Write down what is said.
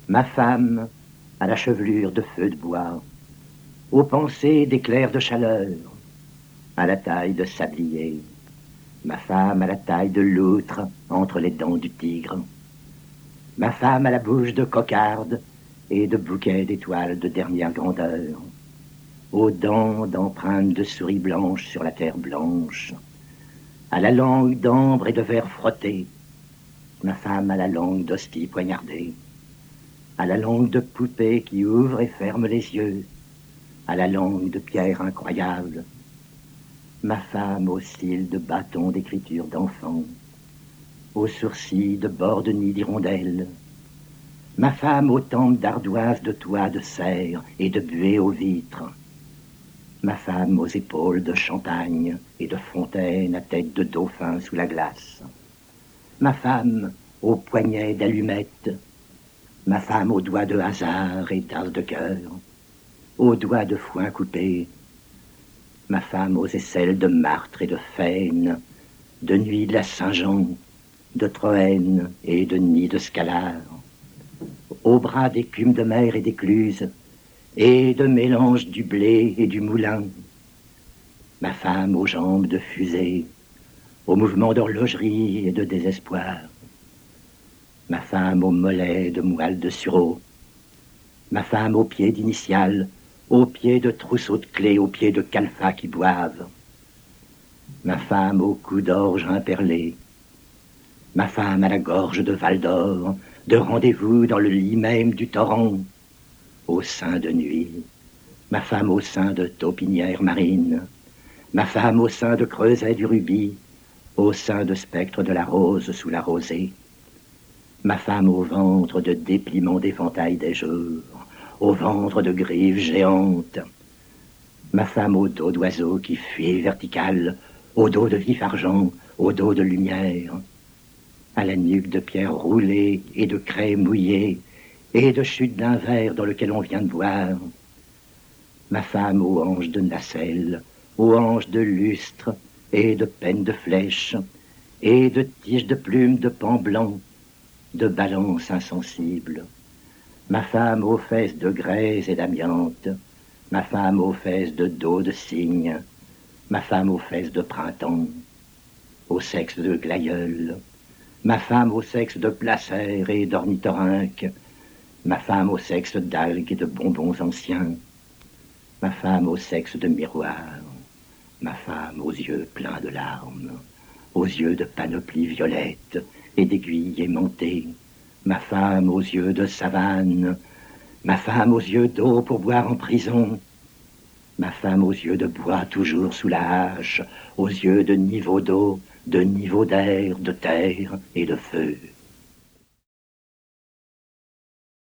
Ma femme à la chevelure de feu de bois, aux pensées d'éclairs de chaleur, à la taille de sablier, ma femme à la taille de loutre entre les dents du tigre, ma femme à la bouche de cocarde et de bouquets d'étoiles de dernière grandeur, aux dents d'empreintes de souris blanches sur la terre blanche, à la langue d'ambre et de verre frotté, ma femme à la langue d'hostie poignardée, à la langue de poupée qui ouvre et ferme les yeux, à la langue de pierre incroyable, ma femme aux cils de bâton d'écriture d'enfant, aux sourcils de bord de nid d'hirondelle, ma femme aux tempes d'ardoise de toit de serre et de buée aux vitres, ma femme aux épaules de champagne et de fontaine à tête de dauphin sous la glace, ma femme aux poignets d'allumettes, ma femme aux doigts de hasard et d'as de cœur, aux doigts de foin coupé, ma femme aux aisselles de martre et de faine, de nuit de la Saint-Jean, de Troène et de nid de Scalar, aux bras d'écume de mer et d'écluse, et de mélange du blé et du moulin, ma femme aux jambes de fusée, aux mouvements d'horlogerie et de désespoir, ma femme aux mollets de moelle de sureau, ma femme aux pieds d'initiales, aux pieds de trousseaux de clés, aux pieds de calfats qui boivent, ma femme au cou d'orge imperlé, ma femme à la gorge de Val d'Or, de rendez-vous dans le lit même du torrent, au sein de nuit, ma femme au sein de taupinière marine, ma femme au sein de creuset du rubis, au sein de spectre de la rose sous la rosée, ma femme au ventre de dépliement d'éventail des jours, au ventre de griffes géantes, ma femme au dos d'oiseau qui fuit vertical, au dos de vif argent, au dos de lumière, à la nuque de pierre roulée et de craie mouillée, et de chute d'un verre dans lequel on vient de boire, ma femme aux hanches de nacelle, aux hanches de lustre, et de pennes de flèches, et de tiges de plumes de pan blanc, de balance insensible, ma femme aux fesses de graisse et d'amiante, ma femme aux fesses de dos de cygne, ma femme aux fesses de printemps, au sexe de glaïeul, ma femme au sexe de placère et d'ornithorynque, ma femme au sexe d'algues et de bonbons anciens, ma femme au sexe de miroir, ma femme aux yeux pleins de larmes, aux yeux de panoplie violette et d'aiguilles aimantées, ma femme aux yeux de savane, ma femme aux yeux d'eau pour boire en prison, ma femme aux yeux de bois toujours sous la hache, aux yeux de niveau d'eau, de niveau d'air, de terre et de feu.